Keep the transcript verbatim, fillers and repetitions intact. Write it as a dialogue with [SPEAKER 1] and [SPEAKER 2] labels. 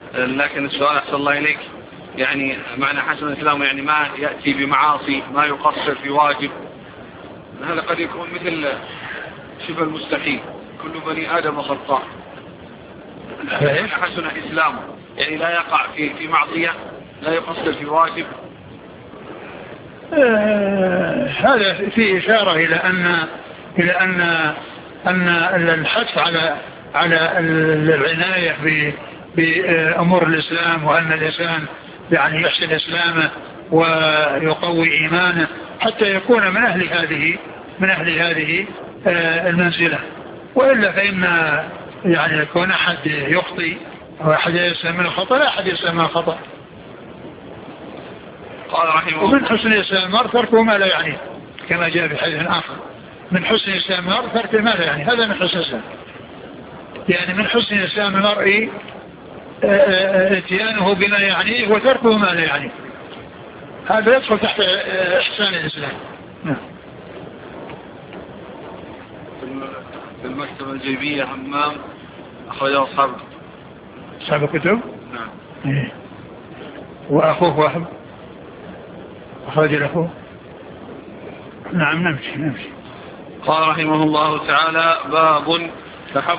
[SPEAKER 1] لكن السؤال أحسن الله إليك، يعني معنى حسن الإسلام يعني ما يأتي بمعاصي، ما يقصر في واجب، هذا قد يكون مثل شبه المستحيل، كل بني آدم خطاء. حسن إسلامه يعني لا يقع في في معصية، لا يقصر في واجب.
[SPEAKER 2] آه هذا فيه إشارة إلى أن إلى أن أن الحث على على العناية بأمور الإسلام، وأن الإنسان يعني يحسن إسلامه ويقوي إيمانه حتى يكون من أهل هذه من أهل هذه المنزلة. وإلا فإن يعني يكون أحد يخطي أو أحد يسلم من الخطأ، لا أحد يسلم من الخطأ.
[SPEAKER 1] قال رحمه الله:
[SPEAKER 2] ومن حسن إسلام المرء تركه ما لا يعنيه، كما جاء في حديث آخر: من حسن إسلام المرء تركه ما لا يعنيه. هذا من حسن الإسلام، يعني من حسن إسلام المرء اتيانه بما يعنيه وتركه ما لا يعنيه. هذا يدخل تحت إحسان الإسلام.
[SPEAKER 1] في المكتبة الجيبية همام أخرجه أصحاب
[SPEAKER 2] أصحاب الكتب.
[SPEAKER 1] نعم.
[SPEAKER 2] إيه. وأخوه واحد أخرج له. نعم نمشي نمشي.
[SPEAKER 1] قال رحمه الله تعالى: باب تحب